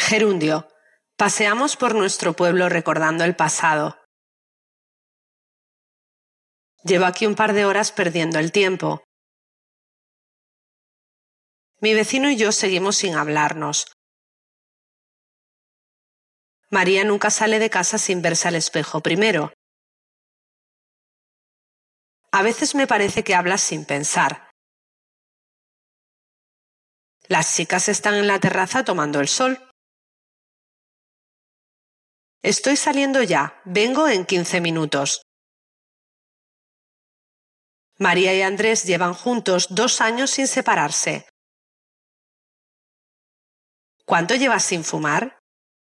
Gerundio. Paseamos por nuestro pueblo recordando el pasado. Llevo aquí un par de horas perdiendo el tiempo. Mi vecino y yo seguimos sin hablarnos. María nunca sale de casa sin verse al espejo primero. A veces me parece que hablas sin pensar. Las chicas están en la terraza tomando el sol. Estoy saliendo ya, vengo en 15 minutos. María y Andrés llevan juntos 2 años sin separarse. ¿Cuánto llevas sin fumar?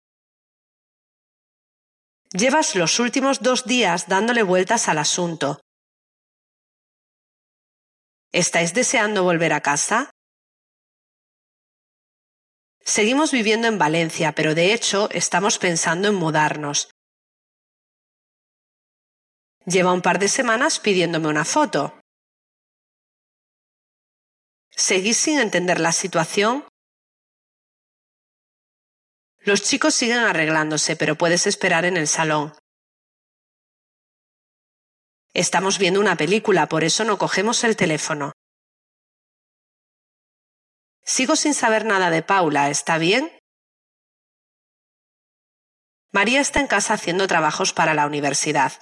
Llevas los últimos 2 días dándole vueltas al asunto. ¿Estáis deseando volver a casa? Seguimos viviendo en Valencia, pero de hecho estamos pensando en mudarnos. Lleva un par de semanas pidiéndome una foto. ¿Seguís sin entender la situación? Los chicos siguen arreglándose, pero puedes esperar en el salón. Estamos viendo una película, por eso no cogemos el teléfono. Sigo sin saber nada de Paula, ¿está bien? María está en casa haciendo trabajos para la universidad.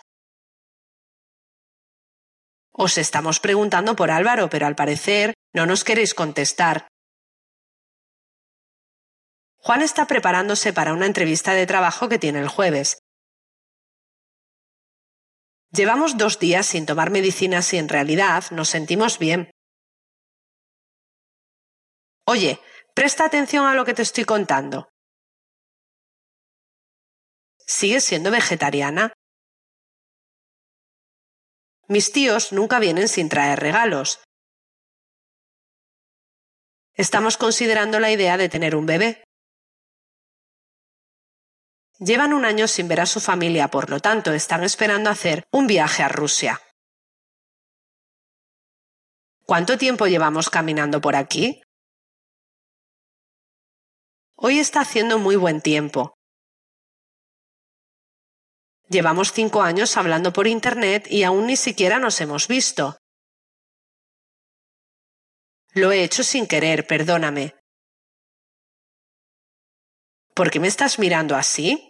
Os estamos preguntando por Álvaro, pero al parecer no nos queréis contestar. Juan está preparándose para una entrevista de trabajo que tiene el jueves. Llevamos 2 días sin tomar medicinas y en realidad nos sentimos bien. Oye, presta atención a lo que te estoy contando. ¿Sigues siendo vegetariana? Mis tíos nunca vienen sin traer regalos. Estamos considerando la idea de tener un bebé. Llevan 1 año sin ver a su familia, por lo tanto están esperando hacer un viaje a Rusia. ¿Cuánto tiempo llevamos caminando por aquí? Hoy está haciendo muy buen tiempo. Llevamos 5 años hablando por internet y aún ni siquiera nos hemos visto. Lo he hecho sin querer, perdóname. ¿Por qué me estás mirando así?